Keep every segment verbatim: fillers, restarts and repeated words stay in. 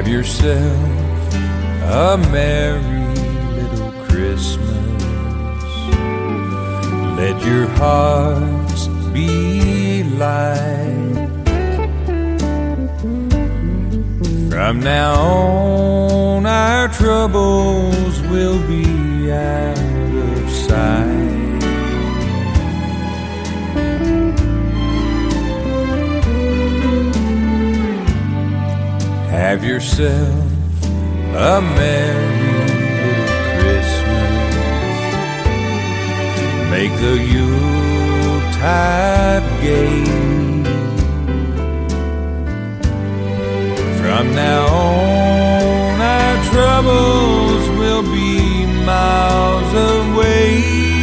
Have yourself a merry little Christmas. Let your hearts be light. From now on, our troubles will be out of sight. Have yourself a merry little Christmas. Make the Yuletide gay. From now on, our troubles will be miles away.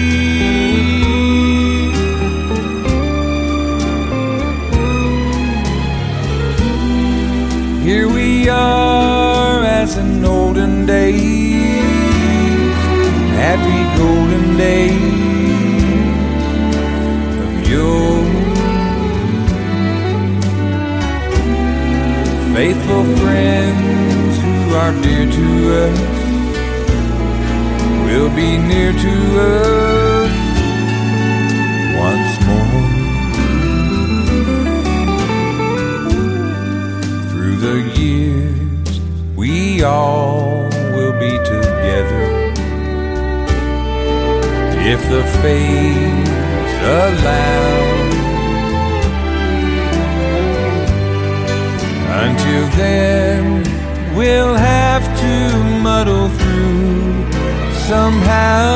Here we are as in olden days, happy golden days of yore. Faithful friends who are dear to us will be near to us once more. Through the years we all will be together, if the fates allow. Until then, we'll have to muddle through somehow.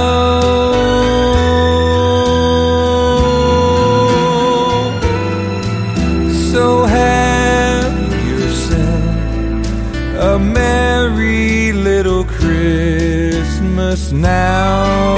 So have yourself a merry little Christmas now.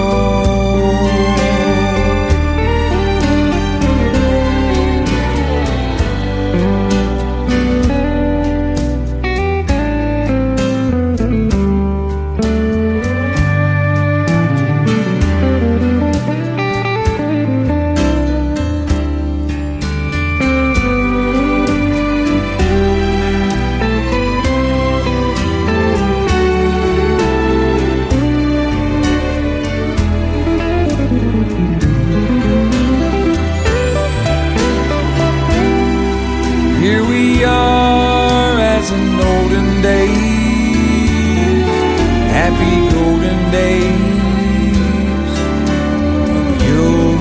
Here we are as in olden days, happy golden days of yore.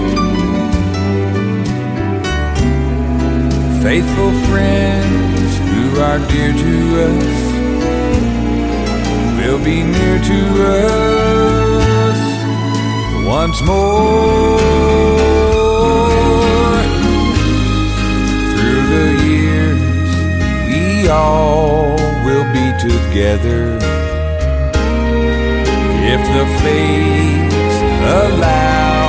Faithful friends who are dear to us will be near to us once more. The years we all will be together, if the fates allow.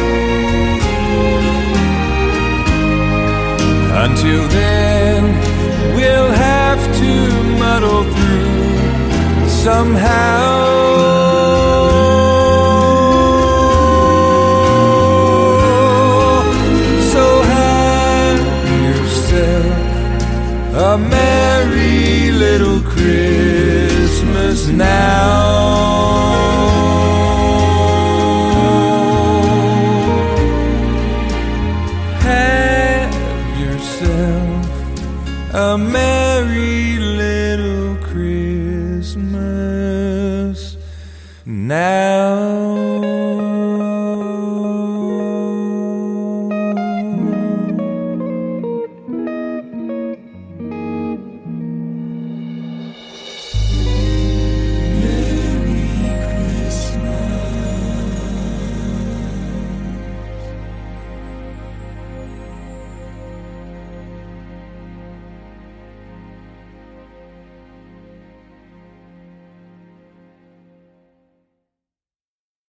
Until then, we'll have to muddle through somehow. A merry little Christmas now. Have yourself a merry little Christmas now.